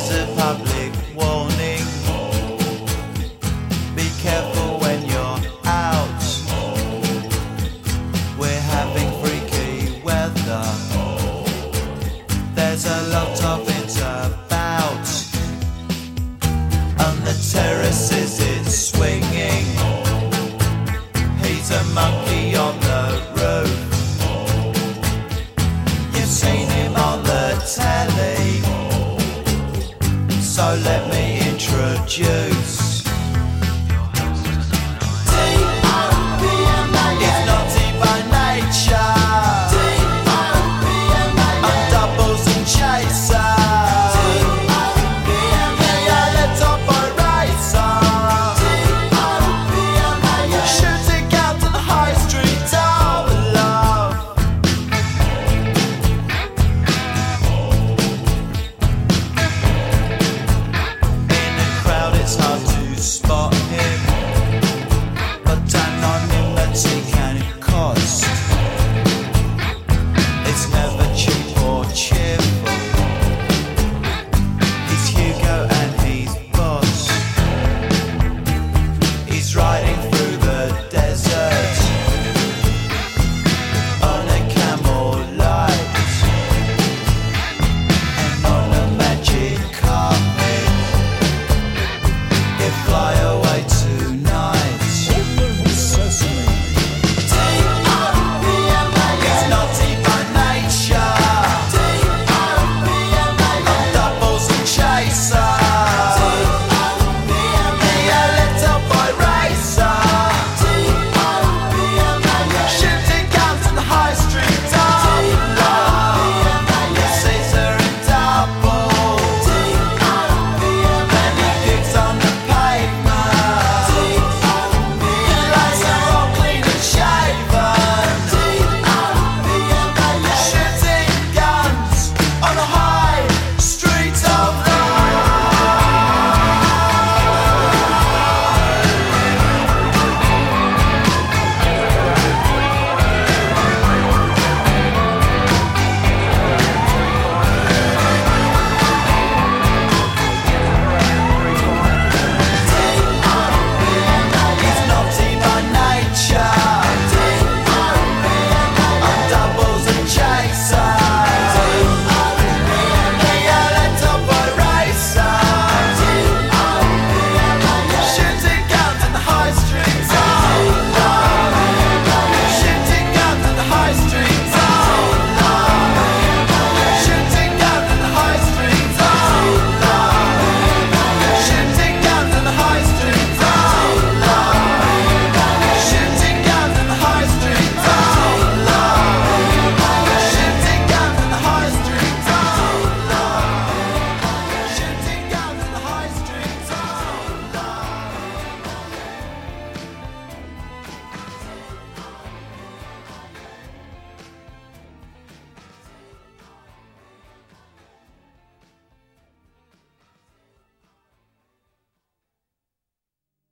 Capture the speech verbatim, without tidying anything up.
Here's a public warning. Be careful when you're out. We're having freaky weather. There's a lot of it about. On the terraces it's swinging. He's a monkey on the roof. You've seen him on the telly, so let me introduce. He's naughty by nature. I'm doubles and chaser. Yeah, let's up a racer. Shooting out to the high street of love. In a crowd it's hard to spot.